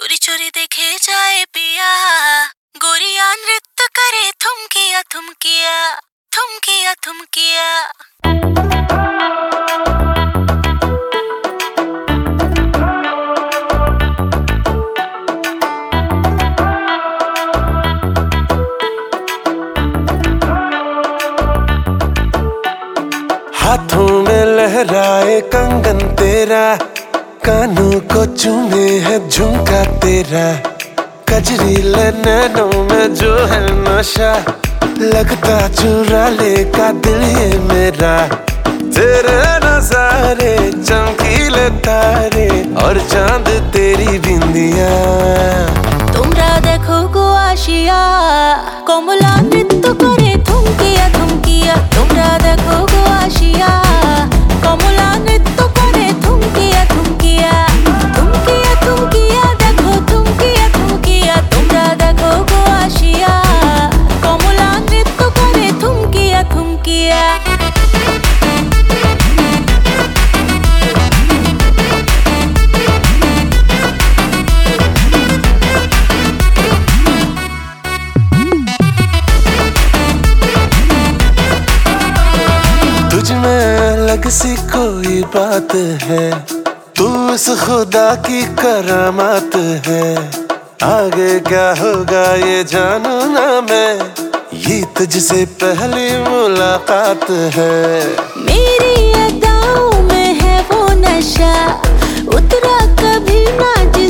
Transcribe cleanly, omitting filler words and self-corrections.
चोरी चोरी देखे जाए पिया, गोरिया नृत्य करे थुमकिया थुमकिया थुमकिया थुमकिया। हाथों में लहराए कंगन तेरा, कानों को चूमे है झुमका तेरा, कजरीले नैनों में जो है नशा, लगता चुरा लेगा दिल ये मेरा। तेरे नजारे चमकीले तारे और चांद तेरी बिंदिया, তোমরা দেখো গো আসিয়া কমলা নৃত্য করে থুমকিয়া থুমকিয়া। তোমরা দেখো গো আসিয়া কমলা নৃত্য করে থুমকিয়া থুমকিয়া থুমকিয়া থুমকিয়া। দেখো থুমকিয়া থুমকিয়া। তোমরা দেখো গো আসিয়া কমলা নৃত্য করে থুমকিয়া থুমকিয়া। तुझ में अलग सी कोई बात है, तू इस खुदा की करामात है। आगे क्या होगा ये जानू ना मैं, ये तुझसे पहली मुलाकात है। मेरी अदाओं में है वो नशा, उतरा कभी ना